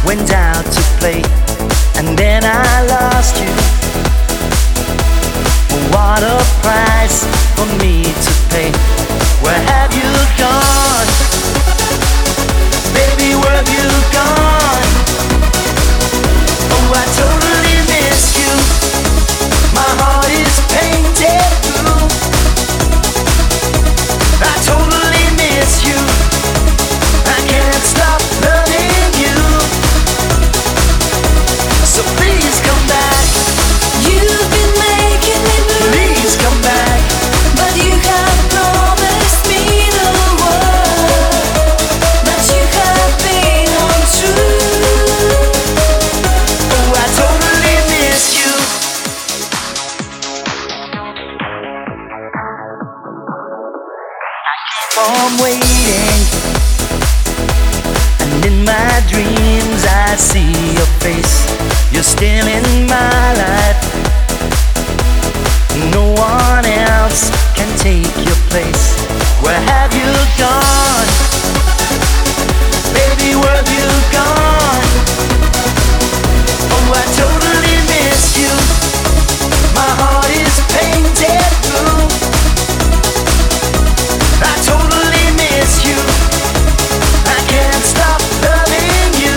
went out to play, and then I lost you. What a price for me to pay. Where have you gone? Baby, where have you gone? Oh, I totally miss you. My heart is painted blue. I totally miss you. I can't stop loving you. So please come back. You've been making me blue. Please come back. But you have promised me the world. But you have been untrue. Oh, I totally miss you. I keep on waiting, and in my dreams I see your face. You're still in my life. No one else can take your place. Where have you gone? Baby, where have you gone? Oh, I totally miss you. My heart is painted blue. I totally miss you. I can't stop loving you.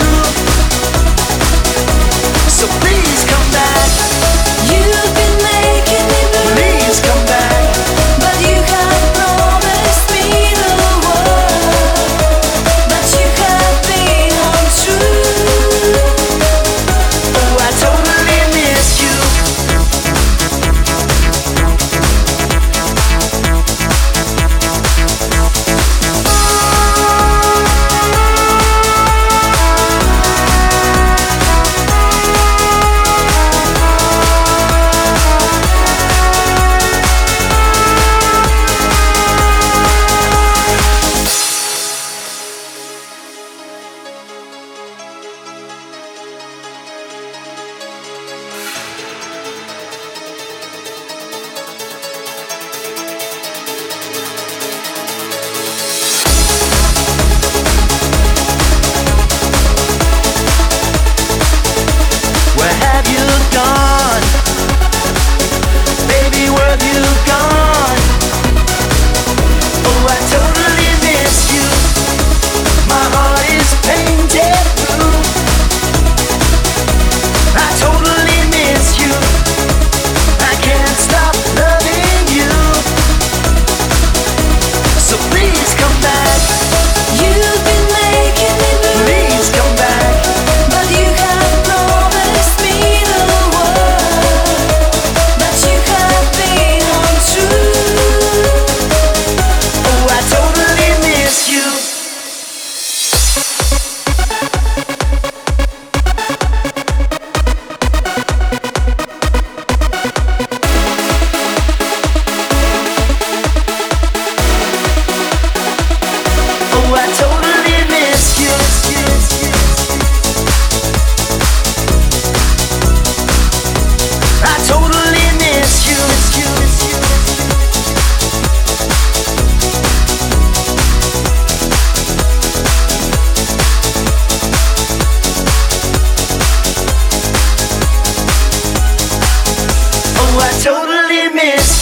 So please come back. You've been making me blue. Please come back. But you have promised me the world. But you have been untrue. Oh, I totally miss you. Where have you gone? Baby, where have you gone? Oh, I totally miss you. My heart is painted blue. I totally miss you. I can't stop loving you. So please come back. You've been making me blue. Please come back. But you have promised me the world. But you have been untrue. Oh, I totally miss you. Oh, I totally miss you. I totally miss you. Oh, I totally miss